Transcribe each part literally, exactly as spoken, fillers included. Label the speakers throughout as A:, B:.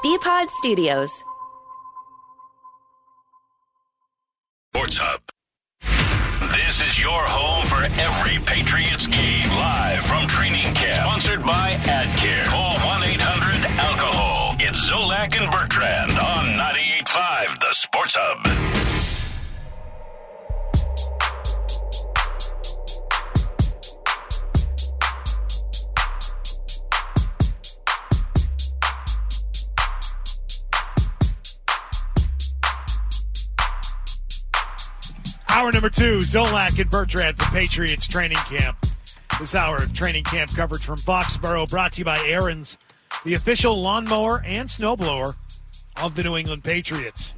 A: B-Pod Studios.
B: Sports Hub. This is your home for every Patriots game. Live from training camp. Sponsored by AdCare. Call one eight hundred alcohol. It's Zolak and Bertrand on ninety-eight point five, The Sports Hub.
C: Hour number two, Zolak and Bertrand from Patriots Training Camp. This hour of training camp coverage from Foxborough brought to you by Aaron's, the official lawnmower and snowblower of the New England Patriots.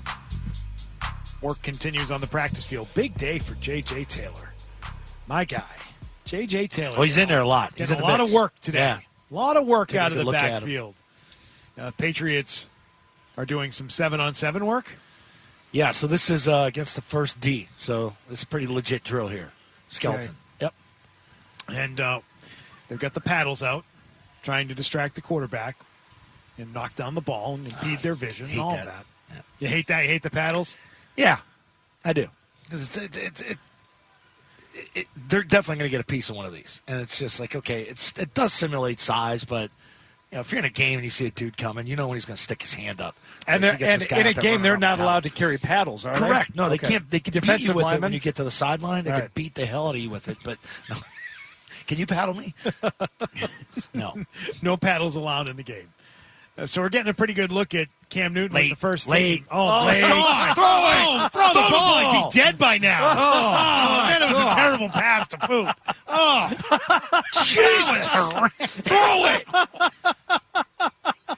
C: Work continues on the practice field. Big day for J J. Taylor. My guy, J J. Taylor.
D: Well, he's in there a lot. He's
C: Getting
D: in
C: a lot
D: mix.
C: of work today.
D: Yeah.
C: A lot of work
D: Take a
C: out of
D: good
C: the
D: look at him.
C: backfield. Uh, Patriots are doing some seven-on-seven work.
D: Yeah, so this is uh, against the first D. So this is a pretty legit drill here. Skeleton.
C: Okay.
D: Yep.
C: And uh, they've got the paddles out, trying to distract the quarterback and knock down the ball and impede their vision and
D: hate
C: all
D: that.
C: of that.
D: Yeah.
C: You hate that? You hate the paddles?
D: Yeah, I do. Because it, it, it, it, it, they're definitely going to get a piece of one of these. And it's just like, okay, it's it does simulate size, but you know, if you're in a game and you see a dude coming, you know when he's going to stick his hand up.
E: And,
D: Like,
E: they're,
D: you get
E: and
D: this guy
E: in a
D: out there
E: game,
D: running
E: they're
D: around
E: not
D: with
E: allowed
D: paddles.
E: to carry paddles, are
D: Correct.
E: they?
D: No, they
E: Okay.
D: can't. They can beat
E: Defensive
D: you with it
E: lineman?
D: when you get to the sideline. They
E: All
D: can
E: right.
D: beat the hell out of you with it. But no. Can you paddle me? No.
C: No paddles allowed in the game. Uh, so we're getting a pretty good look at Cam Newton with
D: Late,
C: the first
D: late,
C: team. Oh,
D: late.
C: God.
D: Throw it.
C: Oh, throw the
D: Throw the
C: ball.
D: ball.
C: He'd be dead by now. Oh, man, it was a terrible pass to boot. Oh,
D: Jesus. Throw it.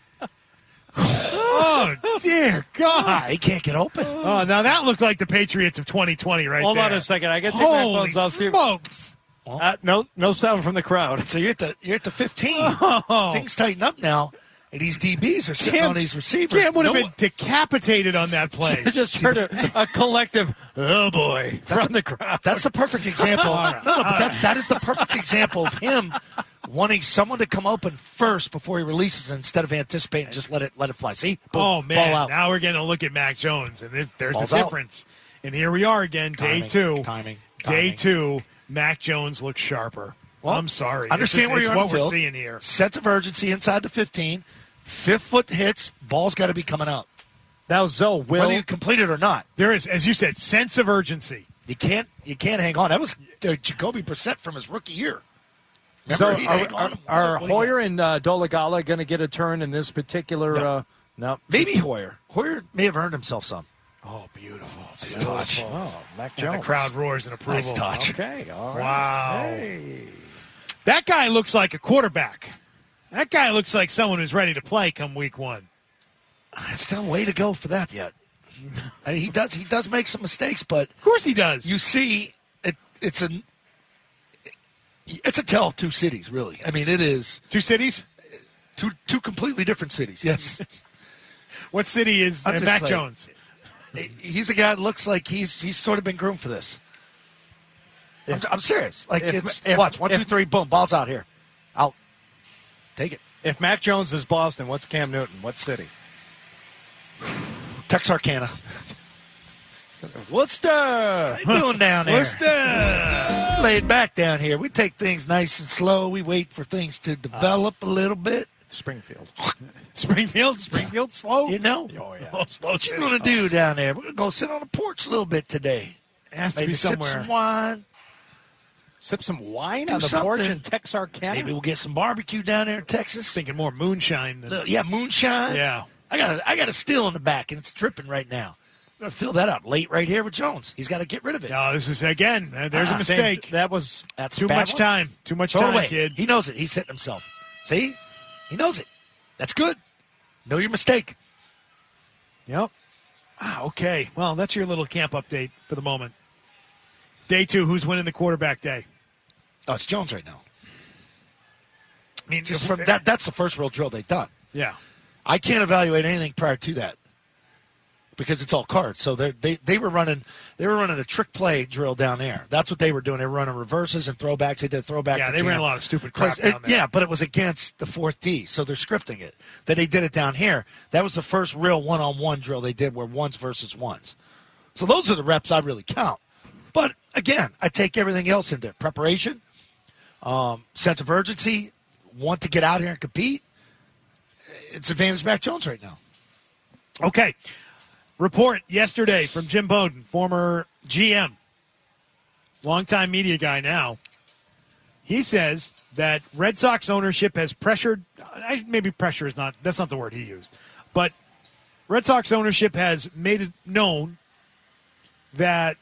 C: oh, dear God.
D: They can't get open.
C: Oh, now that looked like the Patriots of twenty twenty right
E: Hold
C: there.
E: on a second. I got to take my
C: Holy
E: headphones off. See if-
C: smokes.
E: Uh, no, no sound from the crowd.
D: So you're at the you're at the fifteen.
C: Oh.
D: Things tighten up now, and these D Bs are sitting
C: Cam-
D: on these receivers.
C: Cam would have
D: No
C: been
D: one-
C: decapitated on that play.
E: Just heard a, a collective, oh boy, from the crowd.
D: That's the perfect example. No, no, but that, that is the perfect example of him wanting someone to come open first before he releases it instead of anticipating. Just let it let it fly. See? Boom,
C: Oh,
D: ball
C: man.
D: out.
C: Now we're getting a look at Mac Jones, and there's, there's
D: Ball's
C: a
D: out.
C: difference. And here we are again, day
D: Timing,
C: two.
D: timing,
C: Day
D: timing.
C: two, Mac Jones looks sharper.
D: Well,
C: I'm sorry.
D: Understand
C: This is,
D: where
C: it's
D: you're
C: what
D: on the
C: we're
D: field.
C: seeing here.
D: Sense of urgency inside the fifteen. Fifth foot hits. Ball's got to be coming out.
E: Now, Zoe, will
D: Whether you complete it or not.
C: There is, as you said, sense of urgency.
D: You can't you can't hang on. That was uh, Jacoby Brissett from his rookie year.
E: so
D: Remember, he'd
E: are,
D: hang on.
E: are, are
D: What do you
E: Hoyer
D: got?
E: and uh, Dolegala going to get a turn in this particular?
D: No.
E: Uh, no.
D: Maybe Hoyer. Hoyer may have earned himself some.
C: Oh, beautiful.
D: Nice touch.
E: Oh, Mac
C: And
E: Jones.
C: the crowd roars in approval.
D: Nice touch.
E: Okay, all right.
C: Wow.
E: Hey.
C: That guy looks like a quarterback. That guy looks like someone who's ready to play come week one.
D: It's still a way to go for that yet. I mean, he does he does make some mistakes, but
C: Of course he does.
D: you see, it, it's a it's a tell of two cities, really. I mean, it is
C: Two cities?
D: two two completely different cities. Yes,
C: What city is
D: I'm
C: uh,
D: just
C: Mac
D: saying.
C: Jones?
D: he's a guy that looks like he's he's sort of been groomed for this. I'm, I'm serious. Like
E: if-
D: it's
E: if-
D: watch one, two,
E: if-
D: three, boom, ball's out here, out. Take it.
E: If Mac Jones is Boston, what's Cam Newton? What city?
D: Texarkana.
E: Worcester.
D: How you doing down there?
C: Worcester.
D: Laid back down here. We take things nice and slow. We wait for things to develop a little bit.
E: Springfield.
C: Springfield? Springfield slow?
D: You know,
E: Oh, yeah.
C: Oh, slow
D: what you
C: city.
D: gonna do down there? We're gonna go sit on the porch a little bit today.
C: It has to
D: Maybe
C: be
D: sip
C: somewhere.
D: some wine.
E: Sip some wine
D: Do
E: on the porch
D: something.
E: in Texarkana.
D: Maybe we'll get some barbecue down there in Texas.
C: Thinking more moonshine than.
D: Little- yeah, moonshine.
C: Yeah.
D: I got a, I got a still in the back, and it's dripping right now. I'm gonna fill that up late right here with Jones. He's got to get rid of it.
C: No, this is, again, uh, there's
D: Ah,
C: a
E: Same-
C: mistake.
E: that was
D: That's a
C: Too
D: bad
C: much
D: one.
C: time. Too much
D: Throw it
C: time,
D: away.
C: kid.
D: He knows it. He's hitting himself. See, he knows it. That's good. Know your mistake.
C: Yep. Ah, okay. Well, that's your little camp update for the moment. Day two, who's winning the quarterback day?
D: Oh, it's Jones right now.
C: I mean,
D: Just from that, that's the first real drill they've done.
C: Yeah.
D: I can't evaluate anything prior to that. because it's all cards. So they they they were running they were running a trick play drill down there. That's what they were doing. They were running reverses and throwbacks. They did a throwback.
C: Yeah,
D: to
C: they
D: Cam.
C: ran a lot of stupid crap
D: It-
C: down there.
D: Yeah, but it was against the fourth D, so they're scripting it. Then they did it down here. That was the first real one-on-one drill they did, where ones versus ones. So those are the reps I really count. But again, I take everything else into preparation, um, sense of urgency, want to get out here and compete. It's advantage Mac Jones right now.
C: Okay. Report yesterday from Jim Bowden, former G M, longtime media guy now. He says that Red Sox ownership has pressured, maybe pressure is not, that's not the word he used, but Red Sox ownership has made it known that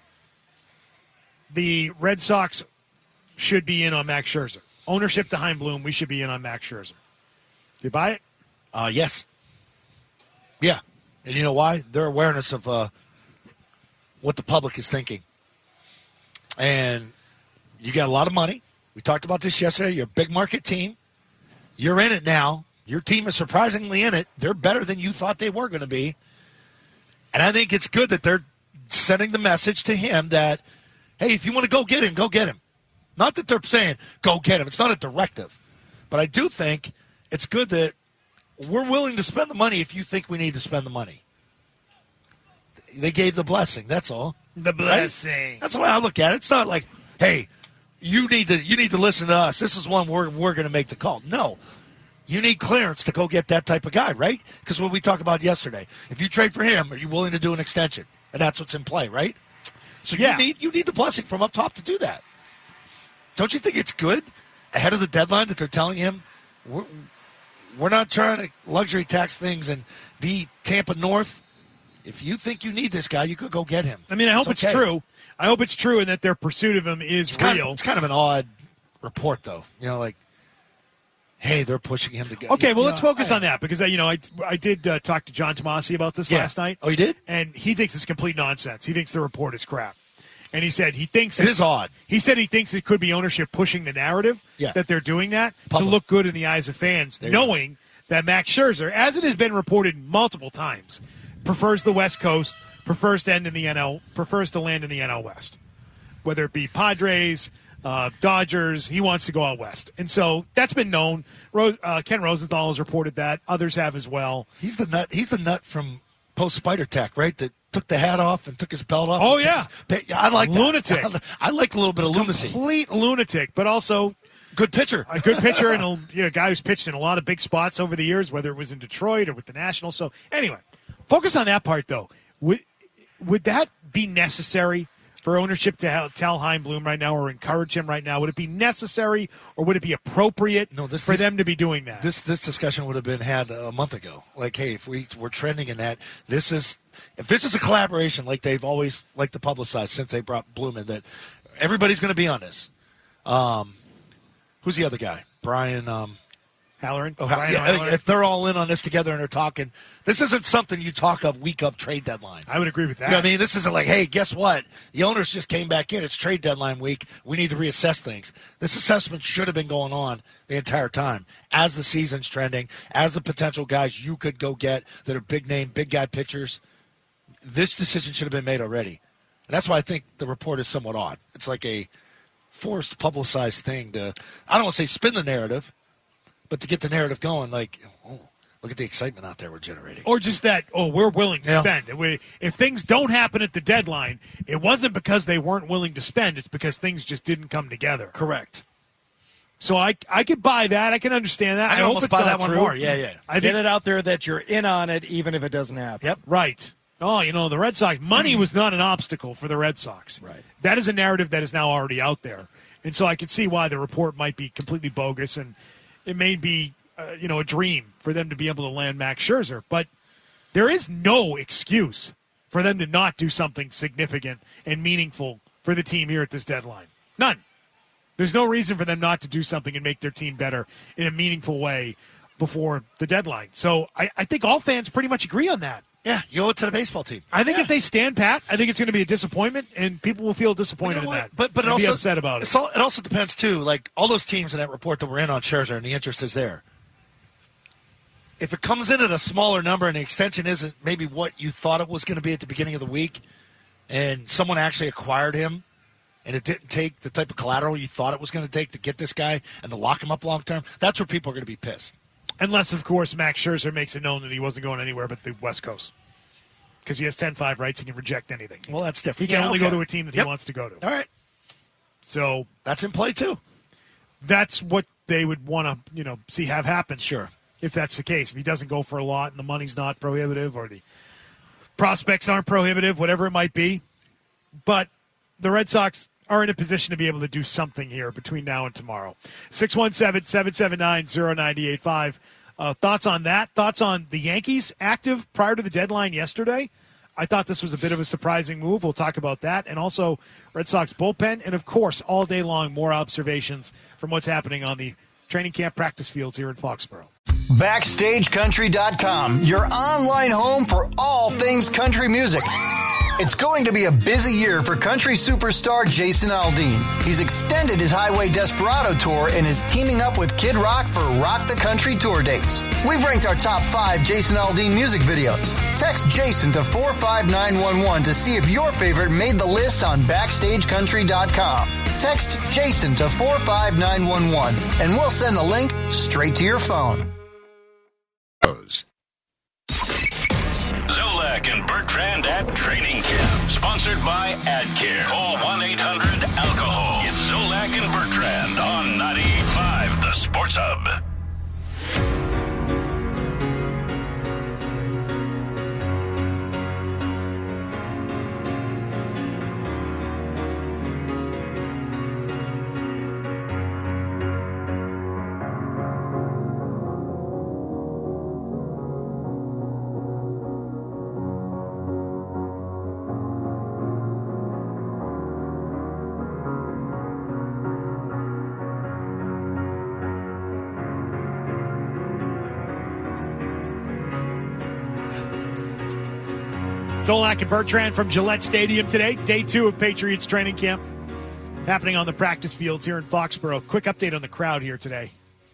C: the Red Sox should be in on Max Scherzer. Ownership to Chaim Bloom, we should be in on Max Scherzer. Do you buy it?
D: Uh, yes. Yeah. And you know why? Their awareness of uh, what the public is thinking. And you got a lot of money. We talked about this yesterday. You're a big market team. You're in it now. Your team is surprisingly in it. They're better than you thought they were going to be. And I think it's good that they're sending the message to him that, hey, if you want to go get him, go get him. Not that they're saying, go get him. It's not a directive. But I do think it's good that we're willing to spend the money if you think we need to spend the money. They gave the blessing. That's all.
C: The blessing.
D: Right? That's the way I look at it. It's not like, hey, you need to you need to listen to us. This is one we're we're going to make the call. No, you need clearance to go get that type of guy, right? Because what we talked about yesterday, if you trade for him, are you willing to do an extension? And that's what's in play, right? So
C: Yeah.
D: you need you need the blessing from up top to do that. Don't you think it's good ahead of the deadline that they're telling him we're, we're not trying to luxury tax things and be Tampa North? If you think you need this guy, you could go get him.
C: I mean, I hope it's,
D: okay.
C: true. I hope it's true and that their pursuit of him is
D: It's
C: real.
D: kind, of, it's kind of an odd report, though. You know, like, hey, they're pushing him to go.
C: Okay,
D: you
C: well,
D: know,
C: let's focus
D: hey.
C: on that because, uh, you know, I, I did uh, talk to John Tomasi about this
D: Yeah.
C: last night.
D: Oh, you did?
C: And he thinks it's complete nonsense. He thinks the report is crap. And he said he thinks
D: It
C: it's-
D: is odd.
C: He said he thinks it could be ownership pushing the narrative
D: Yeah.
C: that they're doing that
D: Public.
C: to look good in the eyes of fans,
D: There you
C: knowing that Max Scherzer, as it has been reported multiple times, prefers the West Coast, prefers to end in the N L, prefers to land in the N L West, whether it be Padres, uh, Dodgers. He wants to go out west, and so that's been known. Ro- uh, Ken Rosenthal has reported that. Others have as well.
D: He's the nut. He's the nut from post Spider Tack, right? That took the hat off and took his belt off.
C: Oh,
D: and took
C: yeah.
D: his- I like that.
C: Lunatic.
D: I like a little bit of lunacy.
C: Complete lunatic, but also
D: Good pitcher.
C: a good pitcher and a you know, guy who's pitched in a lot of big spots over the years, whether it was in Detroit or with the Nationals. So anyway, focus on that part, though. Would, would that be necessary for ownership to ha- tell Chaim Bloom right now or encourage him right now? Would it be necessary or would it be appropriate
D: No, this-
C: for
D: this-
C: them to be doing that?
D: This this discussion would have been had a month ago. Like, hey, if we we're trending in that, this is if this is a collaboration like they've always liked to publicize since they brought Bloom in, that everybody's going to be on this. Um, who's the other guy? Brian. Um,
C: Halloran?
D: oh,
C: Brian
D: yeah,
C: O'Halloran?
D: if they're all in on this together and they're talking, this isn't something you talk of week of trade deadline.
C: I would agree with that.
D: You know what I mean? This isn't like, hey, guess what? The owners just came back in. It's trade deadline week. We need to reassess things. This assessment should have been going on the entire time as the season's trending, as the potential guys you could go get that are big name, big guy pitchers. This decision should have been made already. And that's why I think the report is somewhat odd. It's like a forced publicized thing to, I don't want to say spin the narrative, but to get the narrative going, like, oh, look at the excitement out there we're generating.
C: Or just that, oh, we're willing to
D: Yeah.
C: spend. If we- If things don't happen at the deadline, it wasn't because they weren't willing to spend. It's because things just didn't come together.
D: Correct.
C: So I, I could buy that. I can understand that.
D: I
C: I,
D: can
C: hope
D: almost
C: it's
D: buy
C: not
D: that one
C: true.
D: more. Yeah, yeah.
C: I
E: Get
C: think,
E: it out there that you're in on it, even if it doesn't happen.
D: Yep.
C: right. Oh, you know, the Red Sox, money was not an obstacle for the Red Sox.
E: Right.
C: That is a narrative that is now already out there. And so I can see why the report might be completely bogus, and it may be, uh, you know, a dream for them to be able to land Max Scherzer. But there is no excuse for them to not do something significant and meaningful for the team here at this deadline. None. There's no reason for them not to do something and make their team better in a meaningful way before the deadline. So I, I think all fans pretty much agree on that.
D: Yeah, you owe it to the baseball team.
C: I think
D: Yeah.
C: if they stand pat, I think it's going to be a disappointment, and people will feel disappointed
D: You know
C: in
D: what?
C: that.
D: But but it
C: and
D: also
C: be upset about it.
D: it's all- it also depends too. Like all those teams in that report that were in on Scherzer, and the interest is there. if it comes in at a smaller number and the extension isn't maybe what you thought it was going to be at the beginning of the week, and someone actually acquired him, and it didn't take the type of collateral you thought it was going to take to get this guy and to lock him up long term, that's where people are going to be pissed.
C: Unless, of course, Max Scherzer makes it known that he wasn't going anywhere but the West Coast. Because he has ten five rights, he can reject anything.
D: Well, that's different.
C: He can
D: yeah,
C: only
D: okay.
C: go to a team that
D: yep.
C: he wants to go to.
D: All right.
C: So
D: that's in play, too.
C: That's what they would want to, you know, see have happen.
D: Sure.
C: If that's the case. If he doesn't go for a lot and the money's not prohibitive or the prospects aren't prohibitive, whatever it might be. But the Red Sox are in a position to be able to do something here between now and tomorrow. six one seven, seven seven nine, zero nine eight five. Uh, thoughts on that? Thoughts on the Yankees active prior to the deadline yesterday? I thought this was a bit of a surprising move. We'll talk about that. And also Red Sox bullpen. And, of course, all day long, more observations from what's happening on the training camp practice fields here in Foxborough.
A: Backstage Country dot com, your online home for all things country music. It's going to be a busy year for country superstar Jason Aldean. He's extended his Highway Desperado tour and is teaming up with Kid Rock for Rock the Country tour dates. We've ranked our top five Jason Aldean music videos. Text Jason to four five nine one one to see if your favorite made the list on Backstage Country dot com. Text Jason to four five nine one one and we'll send the link straight to your phone.
B: Zolak and Bertrand at Training Camp. Sponsored by AdCare. Call one eight hundred alcohol. It's Zolak and Bertrand on ninety-eight point five The Sports Hub.
C: Zolak and Bertrand from Gillette Stadium today. Day two of Patriots training camp happening on the practice fields here in Foxborough. Quick update on the crowd here today.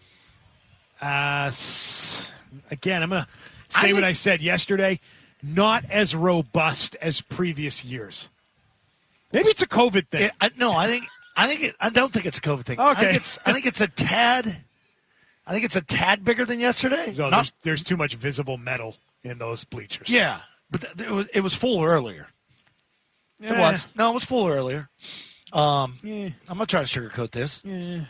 C: Uh, again, I'm going to say I think, what I said yesterday. Not as robust as previous years. Maybe it's a COVID thing.
D: It, I, no, I think I think it, I don't think it's a COVID thing.
C: Okay.
D: I think it's I think it's a tad. I think it's a tad bigger than yesterday.
C: So
D: Not,
C: there's, there's too much visible metal in those bleachers.
D: Yeah. But th- it was it was full earlier.
C: Yeah.
D: It was. No, it was full earlier. Um,
C: yeah.
D: I'm not trying to sugarcoat this.
C: Yeah.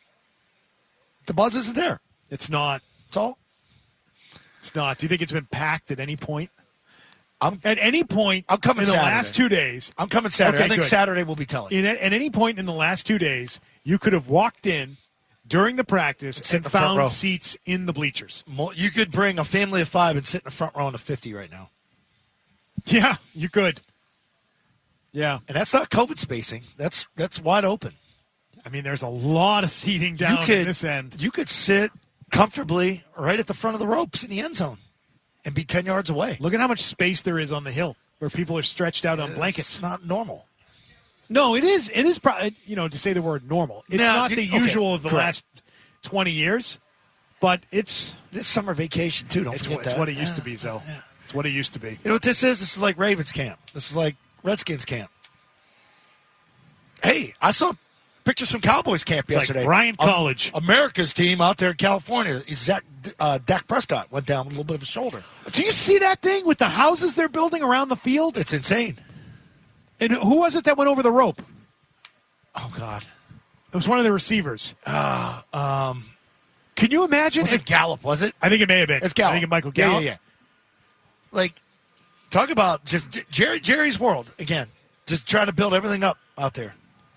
D: The buzz isn't there.
C: It's not.
D: That's all.
C: It's not. Do you think it's been packed at any point?
D: I'm,
C: at any point
D: I'm coming
C: in the
D: Saturday.
C: last two days.
D: I'm coming Saturday.
C: Okay,
D: I think
C: good.
D: Saturday will be telling.
C: In, at any point in the last two days, you could have walked in during the practice
D: Sit in
C: and
D: the front row.
C: found seats in the bleachers.
D: You could bring a family of five and sit in the front row in the fifty right now.
C: Yeah, you could. Yeah.
D: And that's not COVID spacing. That's that's wide open.
C: I mean, there's a lot of seating down
D: you could,
C: at this end.
D: You could sit comfortably right at the front of the ropes in the end zone and be ten yards away.
C: Look at how much space there is on the hill where people are stretched out on blankets.
D: It's not normal.
C: No, it is. It is, pro- you know, to say the word normal. It's
D: now,
C: not the
D: okay,
C: usual of the
D: correct.
C: last twenty years, but it's
D: This summer vacation, too. Don't
C: it's,
D: forget
C: what, it's
D: that.
C: what it used
D: yeah.
C: to be, Zoe.
D: Yeah.
C: It's what it used to be.
D: You know what this is? This is like Ravens camp. This is like Redskins camp. Hey, I saw pictures from Cowboys camp
C: It's
D: yesterday.
C: like Bryan
D: Um,
C: College.
D: America's team out there in California. Zach, uh, Dak Prescott went down with a little bit of a shoulder.
C: Do you see that thing with the houses they're building around the field?
D: It's insane.
C: And who was it that went over the rope?
D: Oh, God.
C: It was one of the receivers.
D: Uh, um,
C: Can you imagine?
D: was
C: if,
D: it Gallup, was it?
C: I think it may have been.
D: It's Gallup.
C: I think it Michael
D: Yeah,
C: Gallup.
D: Yeah, yeah. Like, talk about just J- Jerry Jerry's world, again. Just trying to build everything up out there.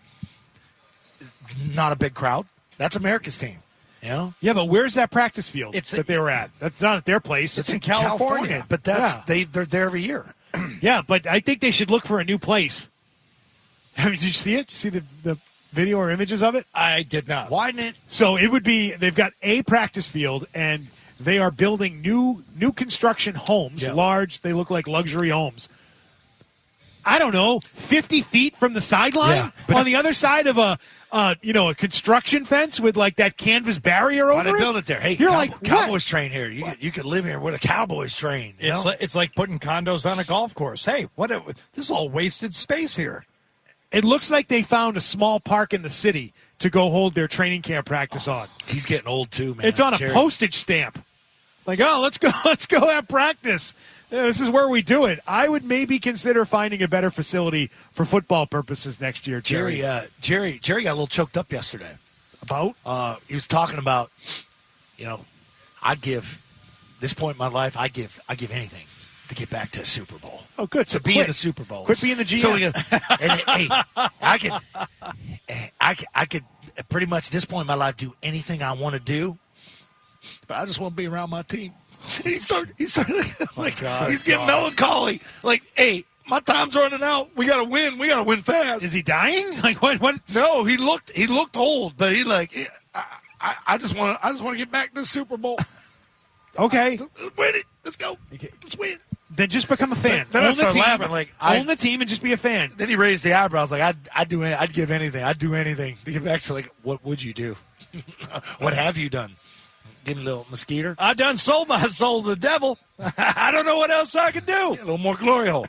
D: Not a big crowd. That's America's team. You know?
C: Yeah, but where's that practice field
D: It's
C: that
D: a-
C: they were at? That's not at their place.
D: It's in California, but that's
C: Yeah.
D: they they're there every year.
C: Yeah, but I think they should look for a new place. I mean, did you see it? Did you see the, the video or images of it?
E: I did not.
D: Widen it.
C: So it would be, they've got a practice field, and they are building new new construction homes,
D: Yeah.
C: large, they look like luxury homes. I don't know, fifty feet from the sideline?
D: Yeah, but-
C: on the other side of a uh, you know, a construction fence with like that canvas barrier over
D: Why they
C: it.
D: build it there? Hey,
C: You're
D: cow-
C: like, what?
D: Cowboys train here. You could, you could live here where the Cowboys train. You
E: It's
D: know?
E: like, it's like putting condos on a golf course. Hey, what? A, this is all wasted space here.
C: It looks like they found a small park in the city to go hold their training camp practice on.
D: He's getting old too, man.
C: It's on a
D: Jerry.
C: postage stamp. Like, oh, let's go, let's go have practice. Yeah, this is where we do it. I would maybe consider finding a better facility for football purposes next year, Jerry.
D: Jerry, uh, Jerry, Jerry got a little choked up yesterday.
C: About?
D: Uh, he was talking about, you know, I'd give this point in my life. I give, I give anything to get back to a Super Bowl.
C: Oh, good. So
D: to be
C: quit.
D: in the Super Bowl.
C: Quit being the G M.
D: So we go, and, hey, I could, I could, I could pretty much at this point in my life do anything I want to do, but I just want to be around my team. And he started, he started like,
C: God,
D: he's getting
C: God.
D: melancholy. Like, hey, my time's running out. We got to win. We got to win fast.
C: Is he dying? Like what? What?
D: No, he looked, he looked old, but he like, I, I, I just want to, I just want to get back to the Super Bowl.
C: Okay.
D: Win it. Let's go. Let's win.
C: Then just become a fan.
D: Then I
C: Own the
D: started
C: team,
D: laughing, like, I-
C: own the team and just be a fan.
D: Then he raised the eyebrows, like I'd, I'd do, any, I'd give anything, I'd do anything to get back to like, what would you do? What have you done? Give me a little mosquito,
E: I done sold my soul to the devil. I don't know what else I could do.
D: a little more glory hole.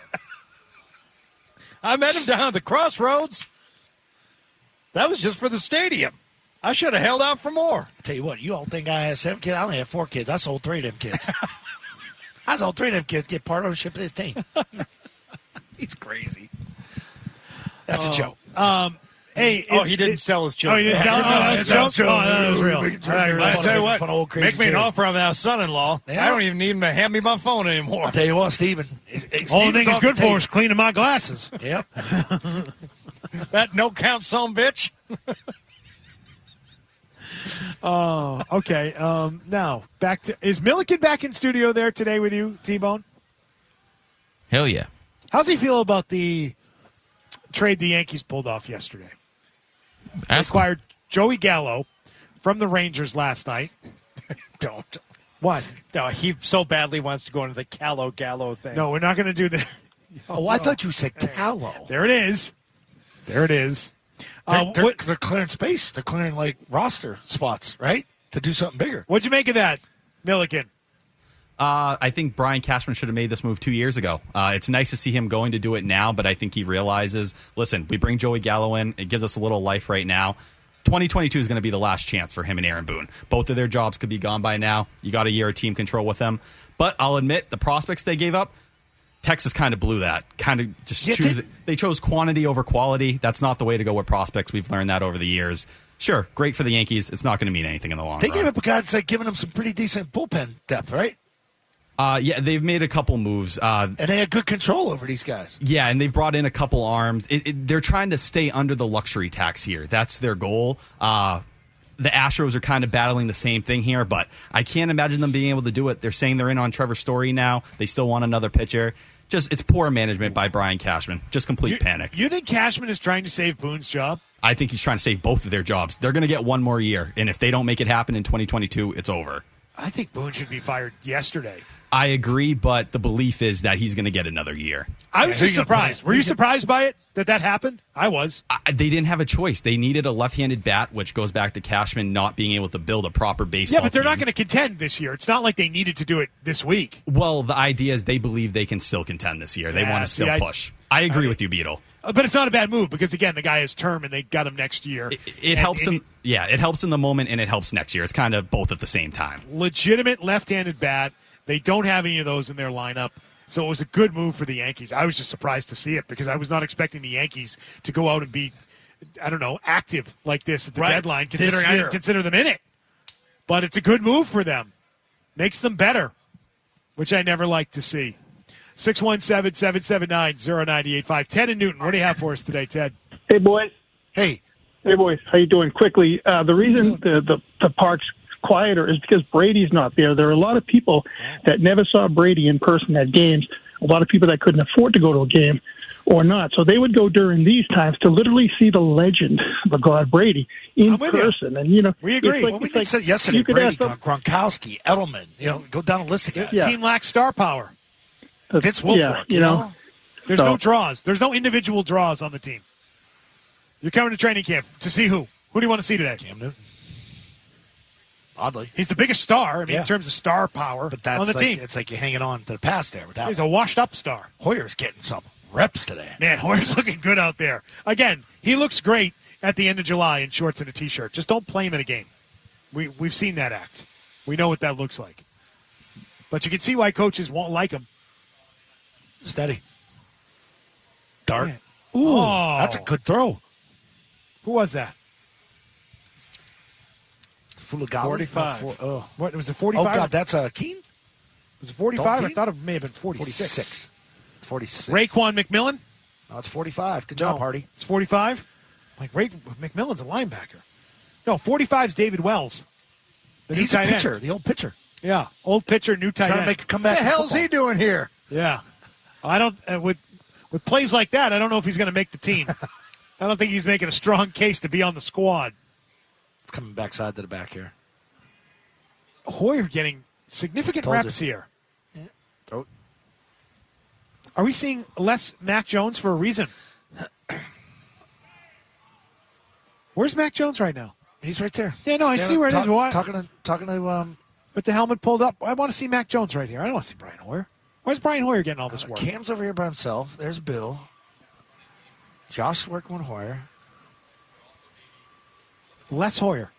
E: I met him down at the crossroads. That was just for the stadium. I should have held out for more.
D: I tell you what, you all think I had seven kids? I only had four kids. I sold three of them kids. I sold three of them kids to get part ownership of his team. He's crazy. That's a joke.
C: Um, hey,
E: Oh,
C: is-
E: he didn't
C: is-
E: sell his
C: Oh,
E: children.
C: he didn't sell. Oh, that's a joke. Oh, that was real.
D: Making-
C: I thought you were
D: making
E: I
C: fun
E: tell you
C: of-
E: what,
D: fun of old crazy
E: make me an
D: Jerry.
E: offer on that son-in-law.
D: Yeah.
E: I don't even need him to hand me my phone anymore.
D: I'll tell you what, Steven.
C: Only thing he's good for is cleaning my glasses.
D: Yep.
E: That no-count son of a bitch.
C: Oh, okay. Um, now back to is Milliken back in studio there today with you, T-Bone?
F: Hell yeah.
C: How's he feel about the trade the Yankees pulled off yesterday? They
F: Ask him.
C: acquired Joey Gallo from the Rangers last night.
E: Don't.
C: What?
E: No, he so badly wants to go into the Callow Gallo thing.
C: No, we're not going to do that.
D: Oh, I thought you said Callow.
C: There it is. There it is. Uh,
D: They're, they're,
C: what,
D: they're clearing space. They're clearing like roster spots, right? To do something bigger.
C: what'd you make of that, Milliken?
F: Uh, I think Brian Cashman should have made this move two years ago. Uh, it's nice to see him going to do it now, but I think he realizes, listen, we bring Joey Gallo in. It gives us a little life right now. twenty twenty-two is going to be the last chance for him and Aaron Boone. Both of their jobs could be gone by now. You got a year of team control with them. But I'll admit, the prospects they gave up, Texas kind of blew that. Kind of just
D: Yeah,
F: choose
D: they-
F: it. They chose quantity over quality. That's not the way to go with prospects. We've learned that over the years. Sure, great for the Yankees. It's not going to mean anything in the long
D: They
F: run.
D: gave up a guy that's like giving them some pretty decent bullpen depth, right?
F: Uh, yeah, they've made a couple moves. Uh,
D: And they had good control over these guys.
F: Yeah, and they've brought in a couple arms. It, it, they're trying to stay under the luxury tax here. That's their goal. Uh, the Astros are kind of battling the same thing here, but I can't imagine them being able to do it. They're saying they're in on Trevor Story now. They still want another pitcher. Just it's poor management by Brian Cashman. Just complete
C: You,
F: panic.
C: You think Cashman is trying to save Boone's job?
F: I think he's trying to save both of their jobs. They're going to get one more year, and if they don't make it happen in twenty twenty-two, it's over.
C: I think Boone should be fired yesterday.
F: I agree, but the belief is that he's going to get another year.
C: I was
D: who
C: just
D: you gonna
C: surprised.
D: put?
C: Were
D: Who
C: you
D: you gonna-
C: surprised by it that that happened? I was.
F: I, they didn't have a choice. They needed a left-handed bat, which goes back to Cashman not being able to build a proper baseball
C: Yeah, but they're not
F: team.
C: going to contend this year. It's not like they needed to do it this week.
F: Well, the idea is they believe they can still contend this year. They
C: Yeah,
F: want to
C: see,
F: still
C: I-
F: push. I agree with you, Beetle.
C: Uh, But it's not a bad move because, again, the guy has term and they got him next year.
F: It, it
C: And-
F: helps
C: and
F: them. Yeah, it helps in the moment and it helps next year. It's kind of both at the same time.
C: Legitimate left-handed bat. They don't have any of those in their lineup. So it was a good move for the Yankees. I was just surprised to see it because I was not expecting the Yankees to go out and be, I don't know, active like this at the
E: Right.
C: deadline,
E: This
C: considering I
E: year.
C: didn't consider them in it. But it's a good move for them. Makes them better, which I never like to see. six one seven, seven seven nine, zero nine eight five. Ted and Newton, what do you have for us today, Ted?
G: Hey, boys.
D: Hey,
G: Hey, boys. How you doing? Quickly, uh, the reason the, the, the park's quieter is because Brady's not there. There are a lot of people that never saw Brady in person at games, a lot of people that couldn't afford to go to a game or not. So they would go during these times to literally see the legend, the God Brady, in
C: I'm with you.
G: person. And, you know,
C: We agree.
G: it's like,
D: well, we
G: it's like
D: said yesterday,
G: you could
D: Brady,
G: ask them-
D: Gronkowski, Edelman, you know, go down the list of guys.
G: Yeah.
C: Team lacks star power.
D: Vince Wilfork,
G: yeah,
D: you
G: you
D: know.
G: know.
C: There's
G: So-
C: no draws. There's no individual draws on the team. You're coming to training camp to see who? Who do you want to see today?
D: Cam Newton. Oddly.
C: He's the biggest star, I mean,
D: Yeah.
C: in terms of star power
D: But that's
C: on the
D: like,
C: team.
D: it's like you're hanging on to the past there with that
C: He's
D: one.
C: a washed-up star.
D: Hoyer's getting some reps today.
C: Man, Hoyer's looking good out there. Again, he looks great at the end of July in shorts and a T-shirt. Just don't play him in a game. We, we've seen that act. We know what that looks like. But you can see why coaches won't like him.
D: Steady. Dart.
C: Yeah.
D: Ooh,
C: Oh.
D: that's a good throw.
C: Who was that?
D: Fuligali.
E: forty-five.
D: Oh, four- oh.
C: What was it?
D: Oh,
C: forty-five?
D: God, that's uh, Keene?
C: was it forty-five? I
D: Keene?
C: thought it may have been forty-six.
D: forty-six. It's forty-six.
C: Raekwon McMillan?
D: No, it's forty-five. Good job,
C: No,
D: Hardy.
C: It's forty-five. Like Ray McMillan's a linebacker. No, forty-five is David Wells. The new
D: He's a
C: tight end.
D: pitcher, the old pitcher.
C: Yeah, old pitcher, new tight
D: Trying
C: end.
D: to make a
E: What
D: comeback.
E: the
D: in
E: hell's he
D: football.
E: doing here?
C: Yeah, I don't uh, with with plays like that. I don't know if he's going to make the team. I don't think he's making a strong case to be on the squad.
D: Coming backside to the back here.
C: Hoyer getting significant
D: Told
C: reps
D: you.
C: here.
D: Throw it.
C: Are we seeing less Mac Jones for a reason? Where's Mac Jones right now?
D: He's right there.
C: Yeah, no, I
D: Standing-
C: see where it is.
D: talk-
C: Why-
D: Talking to, talking to um,
C: With the helmet pulled up, I want to see Mac Jones right here. I don't want to see Brian Hoyer. Why's Brian Hoyer getting all this work?
D: Cam's over here by himself. There's Bill. Josh working with Hoyer.
C: Less Hoyer.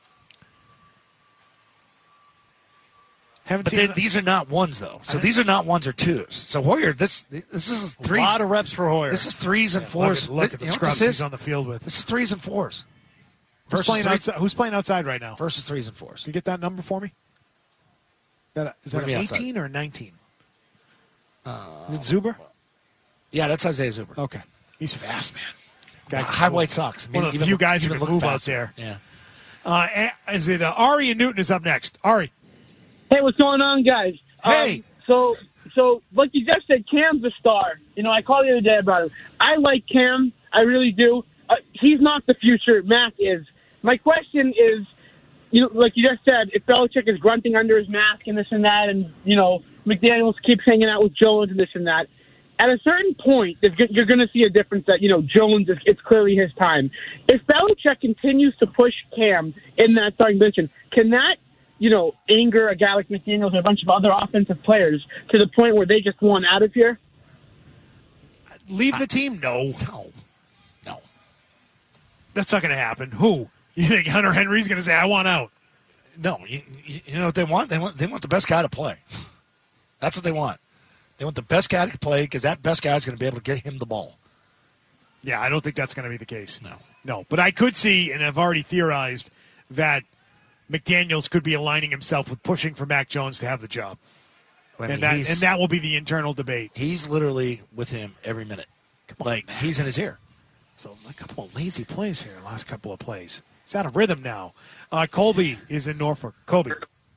C: Haven't
D: But
C: seen
D: they, these are not ones, though. So these are not ones or twos. So Hoyer, this this is
E: A
D: threes.
E: lot of reps for Hoyer.
D: This is threes and
C: Look
D: fours.
C: at, look at the
D: You know what
C: scrubs
D: this
C: he's
D: is?
C: on the field with.
D: This is threes and fours.
C: Who's
D: Versus,
C: playing,
D: three-
C: outside, who's playing outside right now?
D: versus threes and fours.
C: Can you get that number for me? That a, is
D: What
C: that
D: do
C: an
D: you mean outside?
C: eighteen or a nineteen? Uh, is it Zuber?
D: Yeah, that's Isaiah Zuber.
C: Okay. He's fast, man. Guy can
D: High
C: move.
D: white socks. I mean,
C: One of the
D: even
C: few
D: look-
C: guys who
D: even
C: can
D: look
C: move out
D: faster.
C: there.
D: Yeah.
C: Uh, a- is it uh, Ari and Newton is up next? Ari.
H: Hey, what's going on, guys?
D: Hey.
H: Um, so, so like you just said, Cam's a star. You know, I called the other day about him. I like Cam. I really do. Uh, he's not the future. Mac is. My question is, you know, like you just said, if Belichick is grunting under his mask and this and that, and, you know, McDaniels keeps hanging out with Jones and this and that, at a certain point, there's g- you're going to see a difference that, you know, Jones, is it's clearly his time. If Belichick continues to push Cam in that starting position, can that, you know, anger a guy like McDaniels and a bunch of other offensive players to the point where they just want out of here?
C: Leave the team? No.
D: No. No.
C: That's not going to happen. Who? You think Hunter Henry's going to say, I want out?
D: No. You, you you know what they want? They want they want the best guy to play. That's what they want. They want the best guy to play because that best guy is going to be able to get him the ball.
C: Yeah, I don't think that's going to be the case.
D: No.
C: No. But I could see, and I've already theorized, that McDaniels could be aligning himself with pushing for Mac Jones to have the job.
D: I mean,
C: and, that,
D: he's-
C: and that will be the internal debate.
D: He's literally with him every minute. Like, he's in his ear.
C: So a couple of lazy plays here, last couple of plays. He's out of rhythm now. Uh, Colby is in Norfolk. Colby.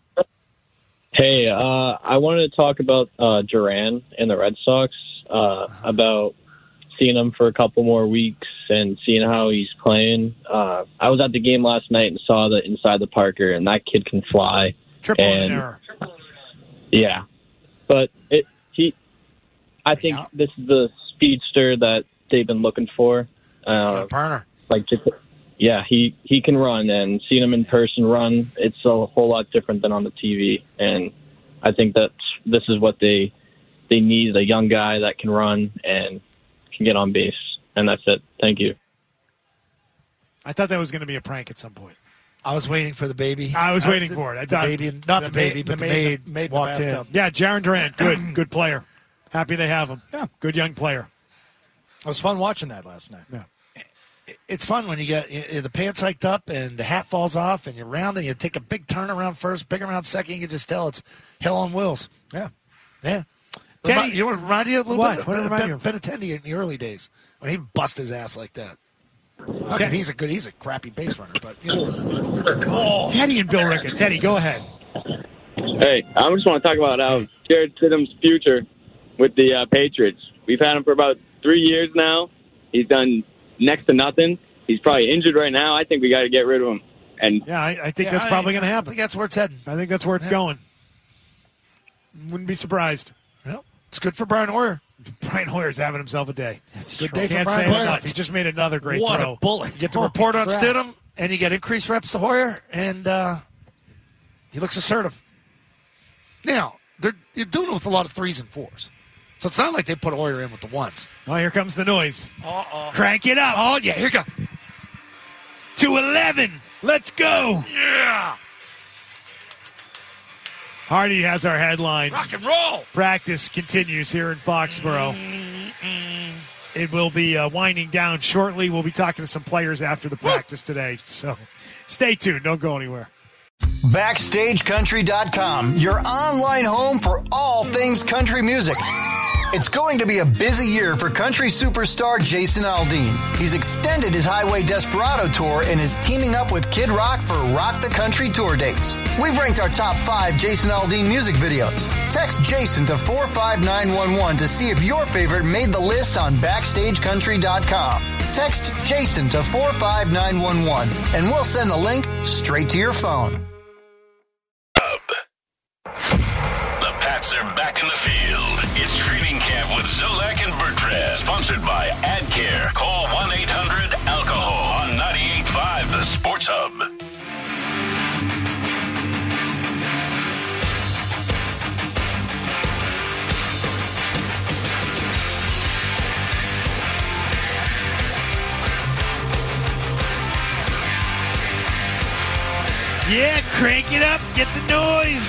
I: Hey, uh, I wanted to talk about uh, Duran and the Red Sox, uh, about seeing him for a couple more weeks and seeing how he's playing. Uh, I was at the game last night and saw the inside the Parker, and that kid can fly.
C: Triple
I: and,
C: an error.
I: Yeah, but it he, I think
D: Yeah.
I: this is the speedster that they've been looking for. Uh,
D: Burner.
I: like just yeah, he he can run, and seeing him in person run, it's a whole lot different than on the T V. And I think that this is what they they need, a young guy that can run and can get on base. And that's it. Thank you.
C: I thought that was going to be a prank at some point.
D: I was waiting for the baby.
C: I was
D: Uh,
C: waiting
D: the-
C: for it. I
D: the
C: thought
D: baby, not the,
E: the
D: baby,
E: maid-
D: but
E: the
D: the
E: maid-
D: maid,
E: the maid in the
D: walked in.
E: bathtub.
C: Yeah, Jaron Durant, good, good player. Happy they have him.
E: Yeah.
C: Good young player.
E: It was fun watching that last night.
C: Yeah.
D: It's fun when you get uh, the pants hiked up and the hat falls off and you're round and you take a big turn around first, big around second. You can just tell it's hell on wheels.
E: Yeah.
D: Yeah.
C: Teddy-
D: Remi- you want to remind you a little
C: What?
D: bit
C: What did it
D: of
C: remind you
D: Ben,
C: of?
D: Ben Benintendi in the early days when he bust his ass like that. Not that he's a good, he's a crappy base runner, but you know.
C: Teddy and Bill Rickett. Teddy, go ahead.
J: Hey, I just want to talk about uh, Jared Stidham's future with the uh, Patriots. We've had him for about three years now. He's done next to nothing. He's probably injured right now. I think we got to get rid of him. And
C: Yeah, I, I think
D: Yeah,
C: that's
D: I-
C: probably going to
D: I
C: happen.
D: think that's where it's heading.
C: I think that's where it's
D: Yeah.
C: going. Wouldn't be surprised.
D: Well, it's good for Brian Hoyer.
C: Brian Hoyer's having himself a day.
D: Good day for
C: Can't
D: Brian
C: say it
D: Hoyer.
C: enough. He just made another great
E: What
C: throw.
E: a bullet.
D: You get the
C: Holy
D: report on
C: crap.
D: Stidham, and you get increased reps to Hoyer, and uh, he looks assertive. Now, they're, you're doing it with a lot of threes and fours. So it's not like they put Hoyer in with the ones.
C: Oh, here comes the noise.
D: Uh-oh.
C: Crank it up.
D: Oh, yeah, here you go.
C: To eleven. Let's go.
D: Yeah.
C: Hardy has our headlines.
D: Rock and roll.
C: Practice continues here in Foxborough. It will be uh, winding down shortly. We'll be talking to some players after the practice today. So stay tuned. Don't go anywhere.
A: Backstage Country dot com, your online home for all things country music. It's going to be a busy year for country superstar Jason Aldean. He's extended his Highway Desperado tour and is teaming up with Kid Rock for Rock the Country tour dates. We've ranked our top five Jason Aldean music videos. Text Jason to four five nine one one to see if your favorite made the list on Backstage Country dot com. Text Jason to four five nine one one and we'll send the link straight to your phone.
B: The Pats are back in the field. It's training camp with Zolak and Bertrand. Sponsored by AdCare. Call one eight hundred alcohol on ninety-eight point five The Sports Hub.
C: Yeah, crank it up. Get the noise.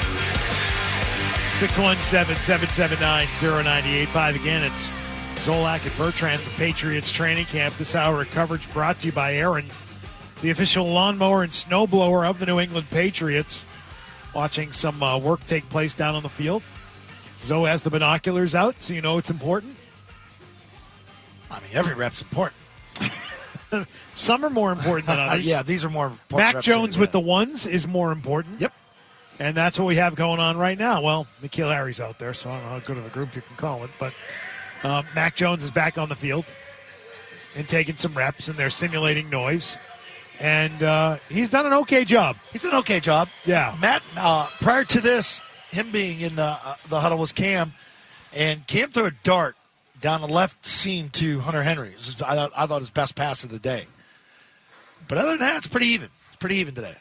C: six one seven, seven seven nine, zero nine eight five. Again, it's Zolak and Bertrand for Patriots Training Camp. This hour of coverage brought to you by Aaron's, the official lawnmower and snowblower of the New England Patriots. Watching some uh, work take place down on the field. Zoe has the binoculars out, so you know it's important.
D: I mean, every rep's important.
C: Some are more important than others.
D: Yeah, these are more important.
C: Mac
D: reps
C: Jones
D: than-
C: with the ones is more important.
D: Yep.
C: And that's what we have going on right now. Well, N'Keal Harry's out there, so I don't know how good of a group you can call it. But uh, Mac Jones is back on the field and taking some reps, and they're simulating noise. And uh, he's done an okay job.
D: He's done an okay job.
C: Yeah.
D: Matt, uh, prior to this, him being in the, uh, the huddle was Cam, and Cam threw a dart down the left seam to Hunter Henry. This is, I, I thought his best pass of the day. But other than that, it's pretty even. It's pretty even today.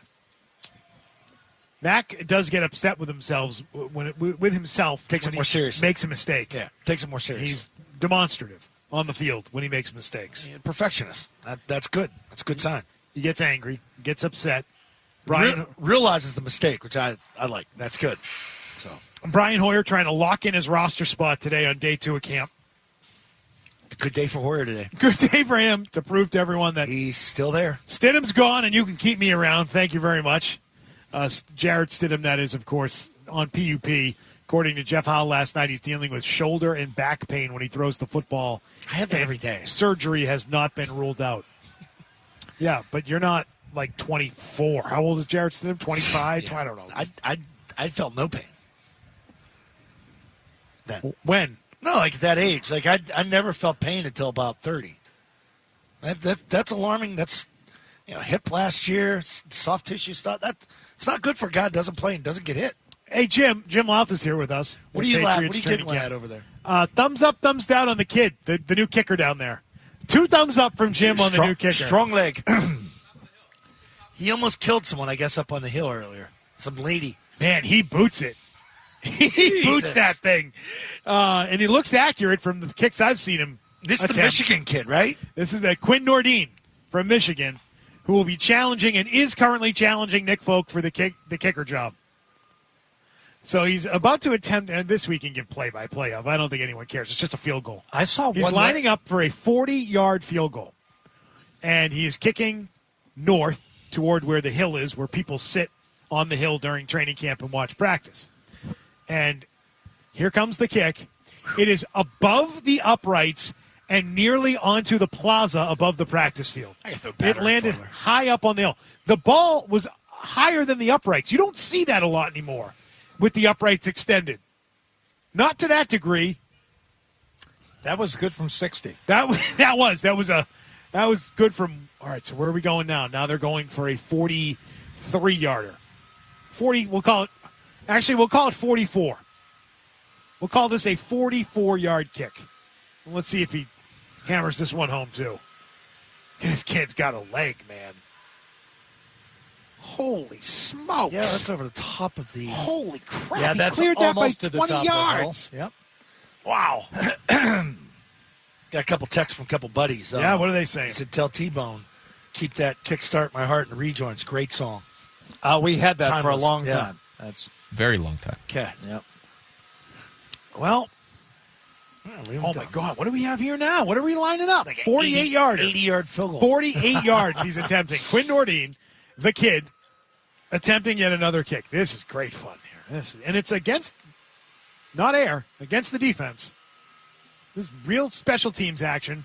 C: Mac does get upset with himself when it, with himself.
D: Takes
C: when
D: it more
C: he
D: seriously.
C: Makes a mistake.
D: Yeah, takes it more seriously.
C: He's demonstrative on the field when he makes mistakes.
D: Yeah, perfectionist. That, that's good. That's a good sign.
C: He gets angry, gets upset. Brian
D: Re- realizes the mistake, which I, I like. That's good. So
C: Brian Hoyer trying to lock in his roster spot today on day two of camp.
D: A good day for Hoyer today.
C: Good day for him to prove to everyone that
D: he's still there.
C: Stidham's gone, and you can keep me around. Thank you very much. Uh, Jared Stidham, that is, of course, on P U P. According to Jeff Howe last night, he's dealing with shoulder and back pain when he throws the football.
D: I have that every day.
C: Surgery has not been ruled out. Yeah, but you're not like twenty-four. How old is Jared Stidham? twenty-five?
D: Yeah.
C: I don't know.
D: I, I, I felt no pain. Then.
C: When?
D: No, like at that age. Like I, I never felt pain until about thirty. That, that that's alarming. That's, you know, hip last year, soft tissue stuff. That it's not good for a guy that doesn't play and doesn't get hit.
C: Hey, Jim. Jim Louth is here with us.
D: What are
C: at
D: you laughing?
C: Patriots
D: What are you
C: training
D: giggling
C: camp.
D: at over there?
C: Uh, thumbs up, thumbs down on the kid, the, the new kicker down there. Two thumbs up from Jim on the
D: strong,
C: new kicker.
D: Strong leg. He almost killed someone, I guess, up on the hill earlier. Some lady.
C: Man, he boots it. He
D: Jesus.
C: boots that thing. Uh, and he looks accurate from the kicks I've seen him
D: This is the
C: attempt.
D: Michigan kid, right?
C: This is the Quinn Nordine from Michigan, who will be challenging and is currently challenging Nick Folk for the kick, the kicker job. So he's about to attempt, and this we can give play-by-play of. I don't think anyone cares. It's just a field goal.
E: I saw
C: He's
E: one
C: lining up for a forty-yard field goal, and he is kicking north toward where the hill is, where people sit on the hill during training camp and watch practice. And here comes the kick. It is above the uprights and nearly onto the plaza above the practice field. It landed high up on the hill. The ball was higher than the uprights. You don't see that a lot anymore with the uprights extended. Not to that degree.
E: That was good from sixty.
C: That was, that was that was a that was good from. All right, so where are we going now? Now they're going for a forty-three yarder. forty. We'll call it. Actually, we'll call it forty-four. We'll call this a forty-four-yard kick. And let's see if he hammers this one home, too. This kid's got a leg, man. Holy smokes.
D: Yeah, that's over the top of the...
C: Holy crap.
E: Yeah,
C: He
E: that's
C: cleared that by
E: almost to the
C: twenty
E: top of the
C: yards.
E: hill. Yep.
C: Wow.
D: Got a couple texts from a couple buddies.
C: Yeah,
D: Uh,
C: what are they saying?
D: He said, tell T-Bone, keep that Kickstart My Heart and Rejoins. Great song.
E: Uh, we had that for a
D: Timeless,
E: long
D: yeah.
E: time. That's
K: Very long time.
D: Okay.
E: Yep.
D: Well,
C: Oh, my God. What do we have here now? What are we lining up? forty-eight yards.
D: eighty-yard field goal.
C: forty-eight yards he's attempting. Quinn Nordine, the kid, attempting yet another kick. This is great fun here. This is, and it's against, not air, against the defense. This is real special teams action.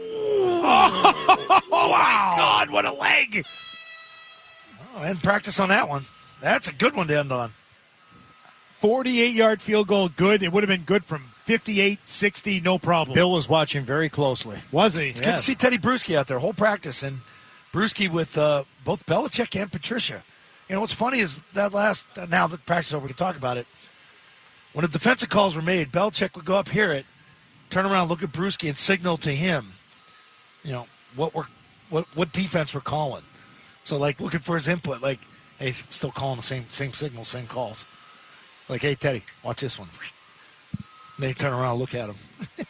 C: Oh, my God, what a leg.
D: Oh, and practice on that one. That's a good one to end on.
C: forty-eight-yard field goal, good. It would have been good from fifty-eight, sixty, no problem.
E: Bill was watching very closely.
C: Was he?
D: It's good to see Teddy Bruschi out there, whole practice, and Bruschi with uh, both Belichick and Patricia. You know, what's funny is that last, uh, now that practice is over, we can talk about it. When the defensive calls were made, Belichick would go up, hear it, turn around, look at Bruschi, and signal to him, you know, what we're, what what defense we're calling. So, like, looking for his input, like, hey, still calling the same same signals, same calls. Like, hey, Teddy, watch this one. And they turn around and look at him.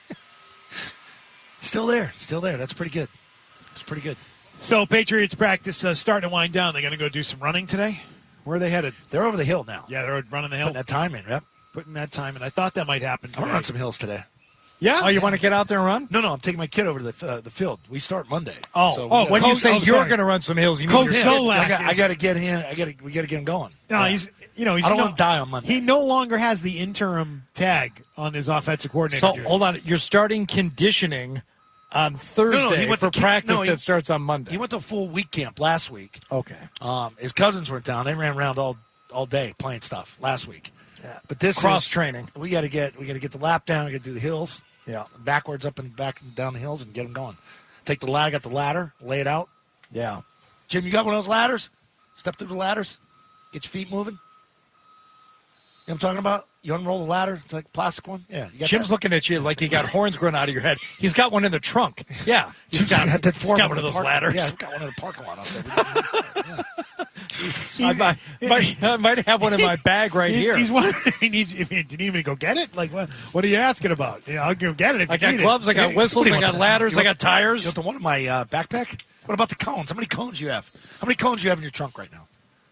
D: Still there. Still there. That's pretty good. It's pretty good.
C: So, Patriots practice uh, starting to wind down. They're going to go do some running today? Where are they headed?
D: They're over the hill now.
C: Yeah, they're running the hill.
D: Putting that time in, yep.
C: Putting that time in. I thought that might happen
D: I'm
C: today.
D: going to run some hills today.
C: Yeah?
E: Oh, you want to get out there and run?
D: No, no, I'm taking my kid over to the uh, the field. We start Monday.
C: Oh,
D: So we
E: Oh,
D: gotta-
E: when you
C: Coach-
E: say
C: oh,
E: you're
C: sorry.
E: going to run some hills, you mean
C: Coach
E: your
C: Solak.
E: kids?
D: I got, I
C: is-
D: got to get him. I got to. We got to get him going.
C: No,
D: Yeah.
C: he's, you know, he's
D: I don't
C: no,
D: want to die on Monday.
C: He no longer has the interim tag on his offensive coordinator.
E: So,
C: duties.
E: hold on. You're starting conditioning on Thursday
D: went
E: for
D: to camp-
E: practice
D: no, he-
E: that starts on Monday.
D: He went to a full week camp last week.
E: Okay.
D: Um, his cousins were down. They ran around all all day playing stuff last week.
E: Yeah.
D: But this
E: Cross
D: is,
E: training.
D: We got to get we got to get the lap down. We got to do the hills.
E: Yeah.
D: Backwards up and back and down the hills and get them going. Take the lag, got the ladder, lay it out.
E: Yeah.
D: Jim, you got one of those ladders? Step through the ladders, get your feet moving. You know what I'm talking about? You unroll the ladder, it's like a plastic one. Yeah, you got
E: Jim's
D: that?
E: looking at you like you got horns growing out of your head. He's got one in the trunk. Yeah. He's
D: Jim's
E: got,
D: got that
E: he's
D: form
E: got
D: in
E: one of
D: the
E: those
D: park-
E: ladders.
D: Yeah, he's got one in the parking lot out there. Yeah. Jesus.
E: I might, might, I might have one in my bag right
C: he's,
E: here.
C: He's one. He needs. If you, do you need me to go get it? Like, what? What are you asking about? You know, I'll go get it. If
E: I
C: you
E: got
C: need
E: gloves,
C: it.
E: I got whistles,
D: What do
E: I
D: you
E: got
D: want?
E: ladders,
D: You
E: I
D: want-
E: got tires.
D: You want the one in my uh, backpack? What about the cones? How many cones do you have? How many cones do you have in your trunk right now?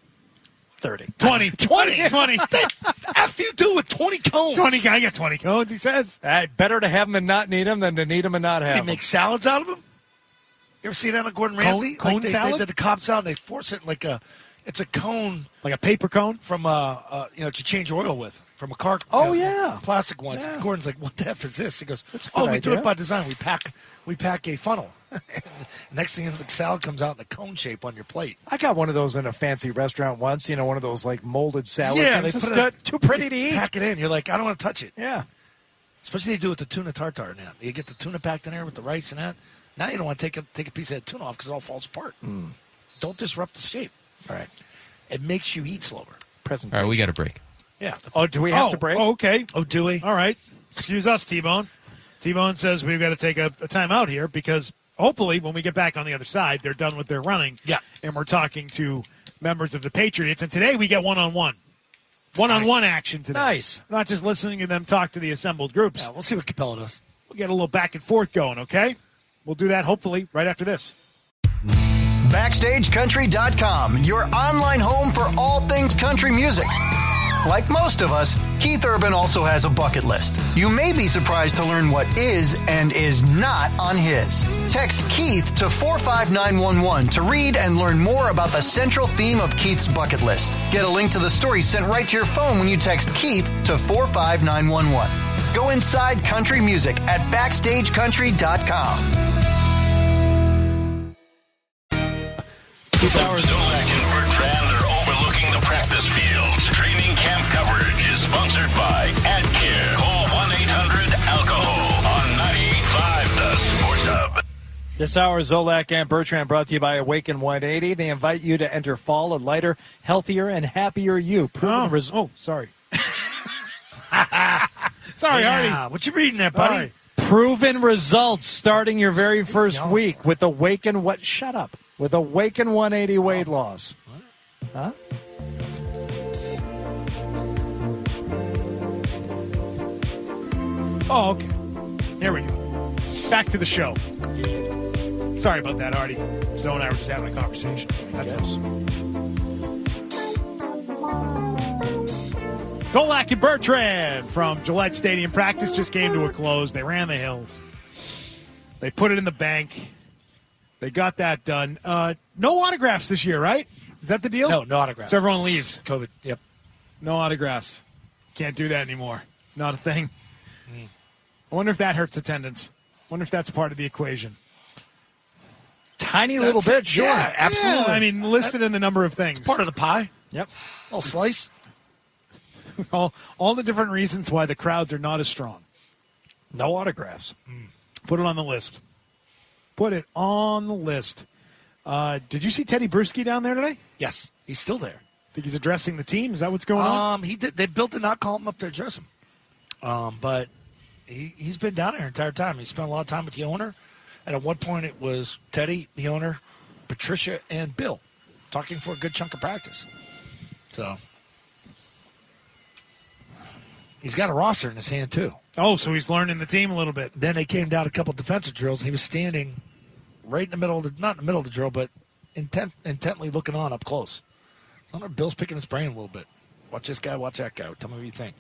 E: thirty.
C: twenty, twenty, twenty,
D: F you do with twenty cones.
C: twenty. I got twenty codes. He says.
E: Uh, better to have them and not need them than to need them and not have
D: They
E: them.
D: make salads out of them. You ever see that on Gordon Ramsay?
C: cone
D: like they,
C: salad?
D: they did the Cobb salad. And they force it like a, it's a cone
C: Like a paper cone?
D: from uh, uh you know to change oil with from a car.
E: Oh,
D: you know,
E: yeah.
D: plastic ones.
E: Yeah.
D: Gordon's like, what the f is this? He goes,
E: That's a
D: oh,
E: good
D: we do
E: idea.
D: it by design. We pack we pack a funnel. Next thing you know, the salad comes out in a cone shape on your plate.
E: I got one of those in a fancy restaurant once. You know, one of those like molded salad
D: yeah,
E: things.
D: they
E: It's
D: put
E: too-
D: it,
E: too pretty to eat.
D: Pack it in. You're like, I don't want to touch it.
E: Yeah.
D: Especially they do it with the tuna tartare now. You get the tuna packed in there with the rice and that. Now you don't want to take a take a piece of that tuna off because it all falls apart.
E: Mm.
D: Don't disrupt the shape.
E: All right.
D: It makes you eat slower.
E: Presentation.
K: All right, we got a break.
D: Yeah.
E: Oh, do we have
C: oh,
E: to break?
C: Oh, okay.
D: Oh, do we?
C: All right. Excuse us, T-Bone. T-Bone says we've got to take a, a time out here because hopefully when we get back on the other side, they're done with their running.
D: Yeah.
C: And we're talking to members of the Patriots. And today we get one-on-one. One-on-one action today.
E: Nice.
C: Not just listening to them talk to the assembled groups.
D: Yeah, we'll see what Capella does.
C: We'll get a little back and forth going, okay? We'll do that hopefully right after this.
A: Backstage Country dot com, your online home for all things country music. Like most of us, Keith Urban also has a bucket list. You may be surprised to learn what is and is not on his. Text Keith to four five nine one one to read and learn more about the central theme of Keith's bucket list. Get a link to the story sent right to your phone when you text Keith to four five nine one one. Go inside country music at backstage country dot com.
B: Zolak and Bertrand are overlooking the practice fields. Training camp coverage is sponsored by AdCare. Call one eight hundred alcohol on ninety-eight point five The Sports Hub.
E: This hour, Zolak and Bertrand brought to you by Awaken one eighty. They invite you to enter fall a lighter, healthier, and happier you. Proven
C: Oh,
E: res-
C: oh sorry. Sorry,
D: yeah.
C: Hardy.
D: What you reading there, buddy?
C: Right.
E: Proven results starting your very first
D: Yo.
E: week with Awaken what? Shut up. With Awaken one eighty weight loss. Huh?
C: Oh, okay. Here we go. Back to the show. Sorry about that, Artie. Zoe and I were just having a conversation. That's us. Zolak and Bertrand from Gillette Stadium practice just came to a close. They ran the hills. They put it in the bank. They got that done. Uh, no autographs this year, right? Is that the deal?
D: No, no autographs.
C: So everyone leaves.
D: COVID. Yep.
C: No autographs. Can't do that anymore. Not a thing. Mm. I wonder if that hurts attendance. I wonder if that's part of the equation.
E: Tiny
D: That's
E: little bit,
D: it.
E: sure.
D: Yeah, absolutely.
C: Yeah, I mean, listed in the number of things.
D: Part of the pie.
C: Yep.
D: A little slice.
C: all, all the different reasons why the crowds are not as strong.
E: No autographs.
C: Put it on the list. Put it on the list. Uh, did you see Teddy Bruschi down there today?
D: Yes, he's still there.
C: Think he's addressing the team? Is that what's going on?
D: Um, he did. They built to not call him up to address him. Um, but he he's been down there the entire time. He spent a lot of time with the owner, and at one point it was Teddy, the owner, Patricia, and Bill talking for a good chunk of practice. So he's got a roster in his hand too.
C: Oh, so he's learning the team a little bit.
D: Then they came down a couple defensive drills, and he was standing right in the middle of the, not in the middle of the drill, but intent, intently looking on up close. So I don't know if Bill's picking his brain a little bit. Watch this guy, watch that guy. Tell me what you think.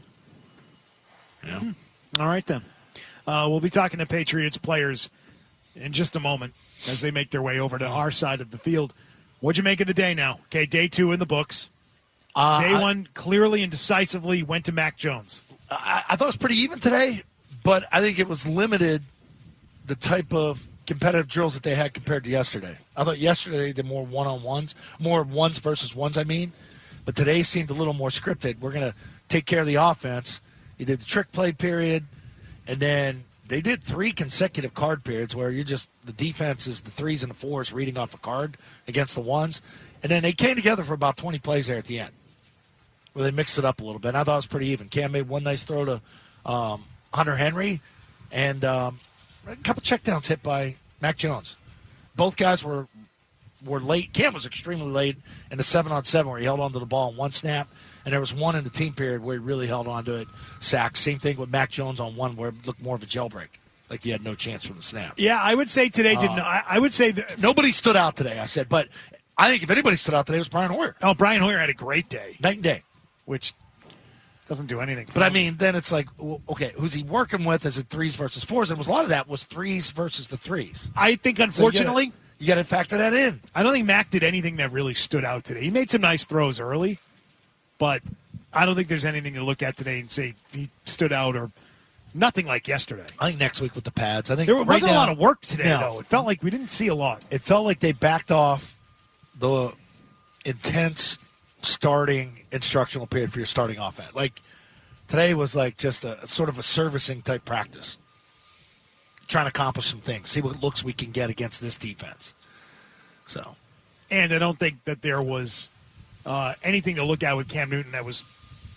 D: Yeah.
C: Hmm. All right, then. Uh, we'll be talking to Patriots players in just a moment as they make their way over to our side of the field. What'd you make of the day now? Okay, day two in the books.
D: Uh,
C: day
D: I-
C: one clearly and decisively went to Mac Jones.
D: I, I thought it was pretty even today, but I think it was limited the type of competitive drills that they had compared to yesterday. I thought yesterday they did more one-on-ones, more ones versus ones, I mean. But today seemed a little more scripted. We're going to take care of the offense. You did the trick play period, and then they did three consecutive card periods where you just the defense is the threes and the fours reading off a card against the ones. And then they came together for about twenty plays there at the end, where they mixed it up a little bit. And I thought it was pretty even. Cam made one nice throw to um, Hunter Henry, and um, a couple checkdowns hit by Mac Jones. Both guys were were late. Cam was extremely late in the seven on seven where he held onto the ball in one snap, and there was one in the team period where he really held onto it. Sack. Same thing with Mac Jones on one where it looked more of a jailbreak, like he had no chance from the snap.
C: Yeah, I would say today did
D: Uh,
C: not. I, I would say that
D: Nobody stood out today, I said, but I think if anybody stood out today it was Brian Hoyer.
C: Oh, Brian Hoyer had a great day,
D: Night and day.
C: which doesn't do anything. For
D: But I
C: him.
D: mean, then it's like, well, okay, who's he working with? Is it threes versus fours? And it was a lot of that was threes versus the threes.
C: I think unfortunately,
D: You got to factor that in.
C: I don't think Mac did anything that really stood out today. He made some nice throws early, but I don't think there's anything to look at today and say he stood out or nothing like yesterday.
D: I think next week with the pads. I think
C: There
D: right
C: wasn't
D: now-
C: a lot of work today,
D: No.
C: though. It felt like we didn't see a lot.
D: It felt like they backed off the intense starting instructional period for your starting offense. Like today was like just a sort of a servicing type practice, trying to accomplish some things, see what looks we can get against this defense. So,
C: And I don't think that there was uh, anything to look at with Cam Newton that was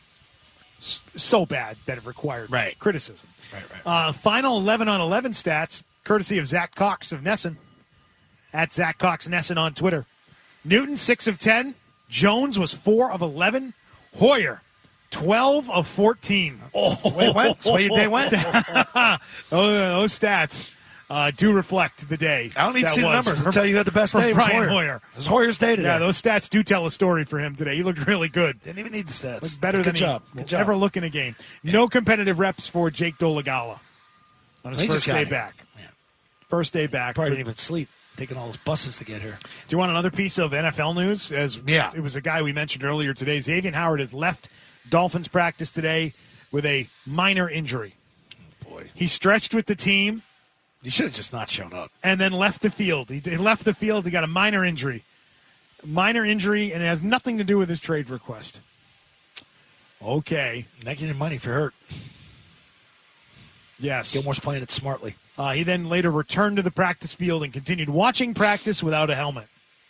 C: s- so bad that it required
D: Right.
C: criticism.
D: right, right.
C: Uh, final eleven on eleven stats, courtesy of Zach Cox of Nesson, at Zach Cox Nesson on Twitter. Newton, six of ten. Jones was four of eleven. Hoyer, twelve of fourteen.
D: Oh, wait, went. That's the way your day went.
C: Oh, those stats uh, do reflect the day.
D: I don't need to
C: that
D: see the
C: was
D: numbers
C: for-
D: to tell you had the best
C: for
D: day. It was
C: Brian
D: Hoyer.
C: Hoyer.
D: It was Hoyer's day today.
C: Yeah, those stats do tell a story for him today. He looked really good.
D: Didn't even need the stats.
C: Looked better
D: Good
C: than
D: job.
C: he
D: Good
C: will
D: job.
C: ever look in a game. No competitive reps for Jake Dolegala on his
D: He just
C: first
D: got
C: day
D: here.
C: back.
D: Yeah.
C: First day back.
D: Probably didn't even sleep, taking all those buses to get here.
C: Do you want another piece of N F L news? As
D: Yeah.
C: it was a guy we mentioned earlier today. Xavier Howard has left Dolphins practice today with a minor injury.
D: Boy,
C: He stretched with the team
D: you should have just not shown up.
C: and then left the field. He, he left the field. He got a minor injury. Minor injury, and it has nothing to do with his trade request. Okay.
D: Not getting your money if you're hurt.
C: Yes.
D: Gilmore's playing it smartly.
C: Uh, he then later returned to the practice field and continued watching practice without a helmet.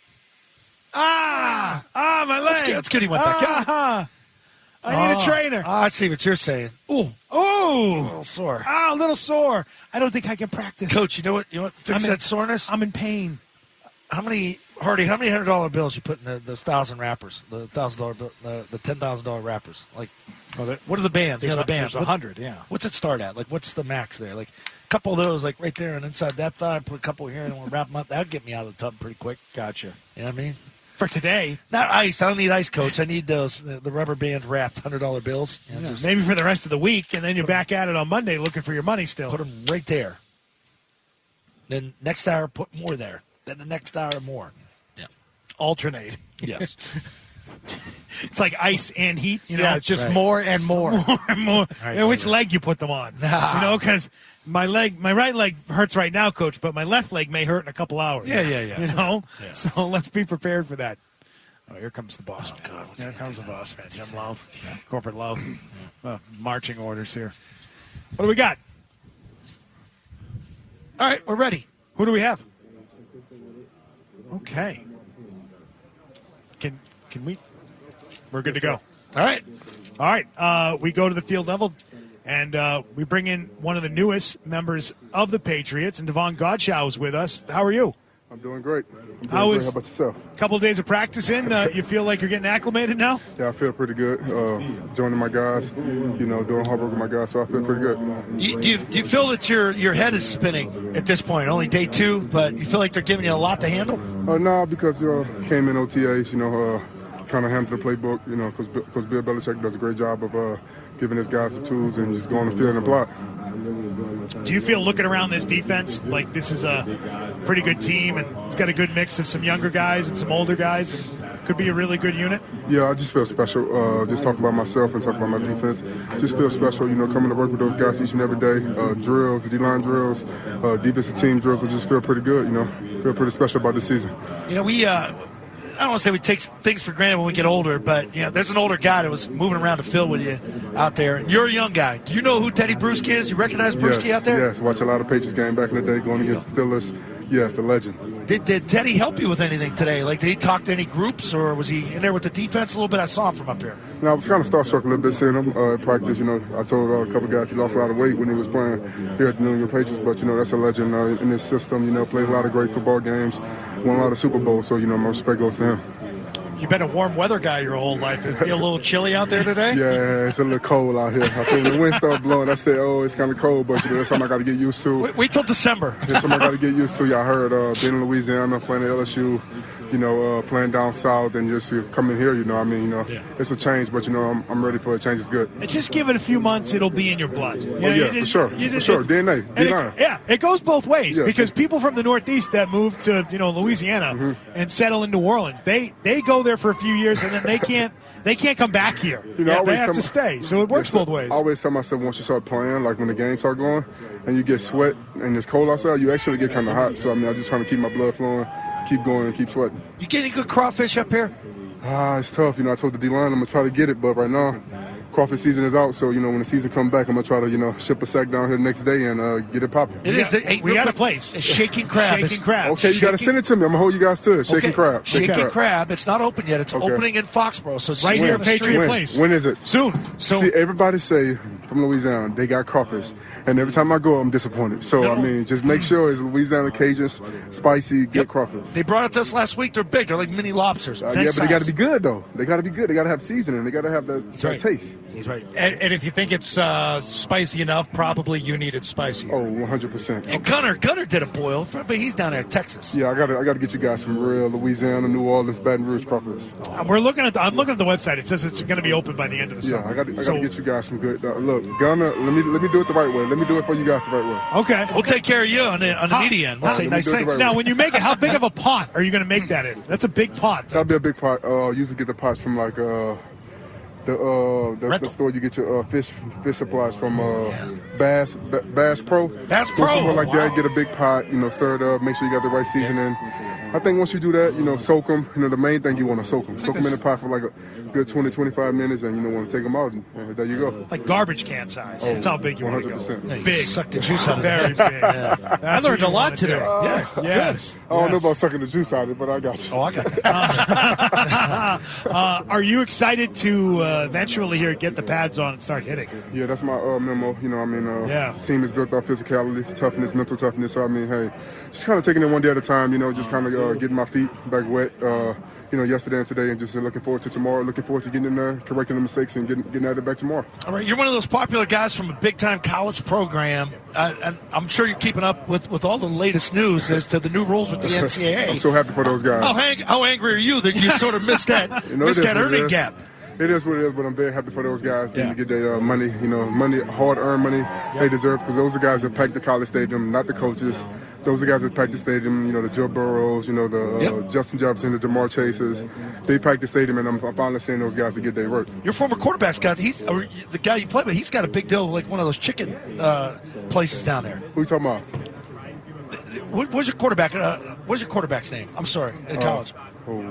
C: Ah! Ah, my leg!
D: That's good. That's good he went back out.
C: Ah, I need a
D: Oh,
C: trainer.
D: I see what you're saying. Ooh.
C: Oh! Ooh.
D: A little sore.
C: Ah, a little sore. I don't think I can practice.
D: Coach, you know what? You know what? Fix
C: I'm
D: that
C: in,
D: soreness.
C: I'm in pain.
D: How many, Hardy? How many hundred dollar bills you put in the, those thousand wrappers? The thousand dollar, bill, the, the ten thousand dollar wrappers. Like,
C: oh,
D: what are the bands?
C: There's
D: Yeah,
C: a,
D: the bands.
C: There's a hundred. Yeah.
D: What's it start at? Like, what's the max there? Like, a couple of those, like right there, and inside that thigh, put a couple here, and we'll wrap them up. That'd get me out of the tub pretty quick.
C: Gotcha.
D: You know what I mean?
C: For today,
D: not ice. I don't need ice, Coach. I need those the, the rubber band wrapped hundred dollar bills. You know,
C: yeah,
D: just
C: maybe for the rest of the week, and then you're back at it on Monday looking for your money still.
D: Put them right there. Then next hour, put more there. Then the next hour, more. Yeah.
C: Alternate.
D: Yes.
C: It's like ice and heat. You know,
E: Yeah, it's just
D: right.
E: more and more.
C: more and more.
D: Right,
C: you know, which
D: right.
C: leg you put them on?
D: Nah.
C: You know, because my leg, my right leg hurts right now, Coach, but my left leg may hurt in a couple hours.
D: Yeah, yeah, yeah.
C: You know,
D: Yeah.
C: so let's be prepared for that. Oh, here comes the boss.
D: Oh,
C: man.
D: God, what's
C: Here
D: he
C: comes the
D: gonna do
C: boss,
D: now?
C: man. Jim Love, corporate love, uh, marching orders here. What do we got?
D: All right, we're ready.
C: Who do we have? Okay. Can can we? We're good to go.
D: All right.
C: All right. Uh, we go to the field level, and uh, we bring in one of the newest members of the Patriots, and Devon Godshaw is with us. How are you?
K: I'm doing great. I'm doing
C: How
K: great.
C: is-
K: How about yourself?
C: A couple of days of practice in. Uh, you feel like you're getting acclimated now?
K: Yeah, I feel pretty good. Uh, joining my guys, you know, doing hard work with my guys, so I feel pretty good.
D: You, do, you, do you feel that your your head is spinning at this point? Only day two, but you feel like they're giving you a lot to handle?
K: Uh, no, because uh, came in O T As, you know, uh, kind of handled the playbook, you know, because Bill Belichick does a great job of uh, giving his guys the tools and just going to the field and apply.
C: Do you feel looking around this defense like this is a pretty good team and it's got a good mix of some younger guys and some older guys and could be a really good unit?
K: Yeah, I just feel special. Uh, just talking about myself and talking about my defense. Just feel special, you know, coming to work with those guys each and every day. Uh, drills, the D-line drills, uh, defensive team drills. I just feel pretty good, you know. Feel pretty special about the season.
D: You know, we, uh, I don't want to say we take things for granted when we get older, but, you know, there's an older guy that was moving around the field with you out there. And you're a young guy. Do you know who Teddy Bruschi is? You recognize Bruschi
K: yes,
D: out there?
K: Yes, watch a lot of Patriots game back in the day going against the Steelers. Yes, the legend.
D: Did, did Teddy help you with anything today? Like, did he talk to any groups, or was he in there with the defense a little bit? I saw him from up here.
K: No, I was kind of starstruck a little bit seeing him uh, at practice. You know, I told uh, a couple guys he lost a lot of weight when he was playing here at the New England Patriots, but, you know, that's a legend uh, in this system. You know, played a lot of great football games, won a lot of Super Bowls, so, you know, my respect goes to him.
E: You've been a warm weather guy your whole life. It feel a little chilly out there today?
K: Yeah, it's a little cold out here. I think when the wind started blowing, I said, oh, it's kind of cold, but, you know, that's something I got to get used to.
D: Wait, wait till December.
K: It's something I got to get used to. Y'all heard uh, being in Louisiana, playing at L S U, you know, uh, playing down south, and just uh, coming here, you know, I mean, you know,
C: Yeah.
K: it's a change, but, you know, I'm, I'm ready for it. Change is good.
C: And just give it a few months, it'll be in your blood. You
K: Oh,
C: know,
K: yeah,
C: you
K: for sure,
C: you
K: for sure. D N A,
C: and
K: D
C: it-
K: nine.
C: yeah, it goes both ways
K: Yeah.
C: because people from the Northeast that move to you know Louisiana
K: Mm-hmm.
C: and settle in New Orleans, they they go there for a few years and then they can't they can't come back here.
K: You know, I
C: Yeah, they
K: always
C: have
K: tell
C: to
K: my-
C: stay, so it works
K: Yes, sir.
C: both ways.
K: I always tell myself once you start playing, like when the games start going, and you get sweat and it's cold outside, you actually get kind of hot. So I mean, I'm just trying to keep my blood flowing, keep going, and keep sweating.
D: You get any good crawfish up here?
K: Ah, it's tough. You know, I told the D-line I'm gonna try to get it, but right now, crawfish season is out. So you know, when the season comes back, I'm gonna try to you know ship a sack down here the next day and uh, get it popping.
D: It is. The, hey,
C: we
D: real
C: got a
D: quick,
C: place.
D: it's Shaking Crab.
C: Shaking
D: It's-
C: Crab.
K: Okay, you gotta
D: Shaking-
K: send it to me. I'm gonna hold you guys to it. Shaking
D: Okay.
K: crab.
D: Shaking crab. It's not open yet. It's
K: Okay.
D: opening in Foxborough. So it's
C: Right
D: just
C: near
D: down the street.
C: Patriot
K: When?
C: Place.
K: When is it?
C: Soon.
D: So
K: See, everybody say from Louisiana they got crawfish, and every time I go, I'm disappointed. So
D: No.
K: I mean, just make sure it's Louisiana Cajuns, spicy, good crawfish.
D: they brought it to us last week. They're big. They're like mini lobsters.
K: Uh,
D: That
K: yeah, but they got to
D: size.
K: be good though. They got to be good. They got to have seasoning. They got to have that, that
D: right.
K: taste.
D: He's right.
E: And, and if you think it's uh, spicy enough, probably you need it spicy.
K: Oh, one hundred percent.
D: And Gunner, Gunner did a boil, but he's down there in Texas.
K: Yeah, I got to I got to get you guys some real Louisiana, New Orleans, Baton Rouge crawfish.
C: Uh, We're looking at. The, I'm looking at the website. It says it's going to be open by the end of the
K: Yeah,
C: summer.
K: I got to I got
C: So-
K: to get you guys some good. Uh, look, Gunner, let me let me do it the right way. Let me do it for you guys the right way.
C: Okay.
D: We'll take care of you on the, on the
C: How-
D: media end. We'll
C: how-
D: say
K: Let me
D: nice
K: do it the
D: things.
K: right
C: Now, when you make it, how big of a pot are you going to make that in? That's a big pot.
K: That'll be a big pot. Uh, usually get the pots from like uh, the uh, the, the store you get your uh, fish fish supplies from uh, Bass B- Bass Pro.
D: Bass
K: Go
D: Pro,
K: somewhere like
D: wow.
K: that. Get a big pot. You know, stir it up. Make sure you got the right seasoning. I think once you do that, you know, soak them. You know, the main thing you want to soak them. Soak them in the pot for like a good twenty, twenty-five minutes, and you know, want to take them out, and, and there you go.
C: Like garbage can size.
K: Oh,
C: That's how big you want to go.
K: one hundred percent.
C: Big.
D: Suck the juice out of
C: Very
D: it.
C: big.
D: Yeah.
C: That's
E: I learned
C: what you
E: a lot
C: wanna do.
E: today.
C: Yeah.
K: Uh,
C: Yes.
K: I don't know
C: Yes.
K: about sucking the juice out of it, but I got you.
D: Oh, I got that.
C: uh, are you excited to uh, eventually here get the pads on and start hitting?
K: Yeah, that's my uh, memo. You know, I mean, uh,
C: Yeah.
K: this team is built off physicality, toughness, mental toughness. So, I mean, hey, just kind of taking it one day at a time, you know, just kind of uh, getting my feet back wet, uh, you know, yesterday and today, and just uh, looking forward to tomorrow, looking forward to getting in there, correcting the mistakes, and getting, getting at it back tomorrow.
D: All right, you're one of those popular guys from a big-time college program, uh, and I'm sure you're keeping up with, with all the latest news as to the new rules with the N C double A.
K: I'm so happy for those guys.
D: How, hang, how angry are you that you sort of missed that,
K: You know,
D: missed
K: it is
D: that
K: what it
D: earning
K: is.
D: gap?
K: It is what it is, but I'm very happy for those guys
D: Yeah.
K: getting to get their uh, money, you know, money, hard-earned money they deserve, because those are guys that pack the college stadium, not the coaches. Those are guys that pack the stadium, you know, the Joe Burrows, you know, the uh,
D: Yep.
K: Justin Jefferson, the Jamar Chases. They pack the stadium, and I'm, I'm finally seeing those guys to get their work.
D: Your former quarterback's got, he's or the guy you play with, he's got a big deal, like one of those chicken uh, places down there.
K: Who you talking about?
D: What, what's your quarterback? Uh, what's your quarterback's name? I'm sorry, at college.
K: Oh,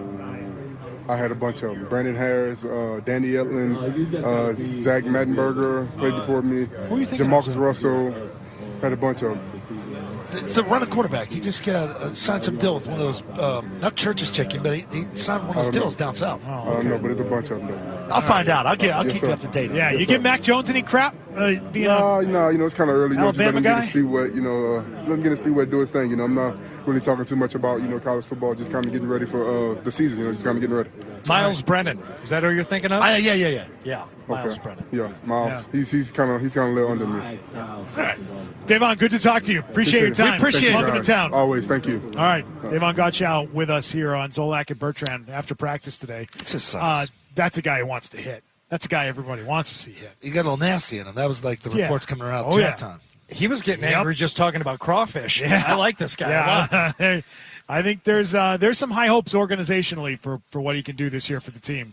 K: I had a bunch of them. Brandon Harris, uh, Danny Etlin, uh, Zach Mattenberger played before me.
D: Who are you thinking of?
K: Jamarcus Russell. Had a bunch of them.
D: It's the running quarterback. He just got uh, signed some deal with one of those, um, not Church's chicken, but he, he signed one of those
K: I don't
D: deals
K: know.
D: down south.
K: I don't know, but it's a bunch of them, though.
D: I'll find out. I'll get. I'll
K: Yes,
D: keep
K: sir.
D: you up to date.
C: Yeah,
K: Yes,
C: you
K: sir.
C: give Mac Jones any crap? Uh, being a,
K: No, no, you know, it's kind of early. You know, just let
C: Alabama
K: him get
C: guy?
K: his feet wet. You know, uh, let him get his feet wet, do his thing. You know, I'm not really talking too much about, you know, college football. Just kind of getting ready for uh, the season. You know, just kind of getting ready.
E: Miles Brennan. Is that who you're thinking of?
D: I, yeah, yeah, yeah.
E: yeah, Miles
K: Okay.
E: Brennan.
K: Yeah, Miles.
C: Yeah.
K: He's he's kind of he's kind of a little under me.
C: all right. Davon, good to talk to you. Appreciate,
K: Appreciate it.
C: your time.
D: We appreciate
C: Welcome
K: it.
C: to town. All
K: Always, thank you.
C: right. Davon Gottschall with us here on Zolak and Bertrand after practice today.
D: It's his
C: Uh,
D: size.
C: that's a guy who wants to hit. That's a guy everybody wants to see hit.
D: He got a little nasty in him. That was like the
C: Yeah.
D: reports coming around
C: Oh,
D: at
C: yeah.
D: draft time.
E: He was getting
C: Yep.
E: angry just talking about crawfish.
C: Yeah.
E: I like this guy a lot.
C: Yeah. I think there's uh, there's some high hopes organizationally for, for what he can do this year for the team.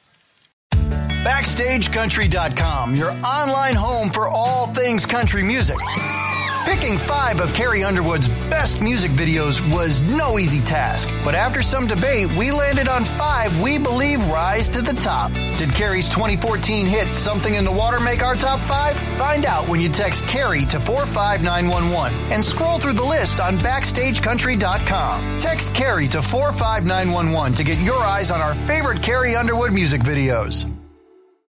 A: Backstage Country dot com, your online home for all things country music. Picking five of Carrie Underwood's best music videos was no easy task, but after some debate, we landed on five we believe rise to the top. Did Carrie's twenty fourteen hit Something in the Water make our top five? Find out when you text Carrie to four five nine one one and scroll through the list on Backstage Country dot com. Text Carrie to four five nine one one to get your eyes on our favorite Carrie Underwood music videos.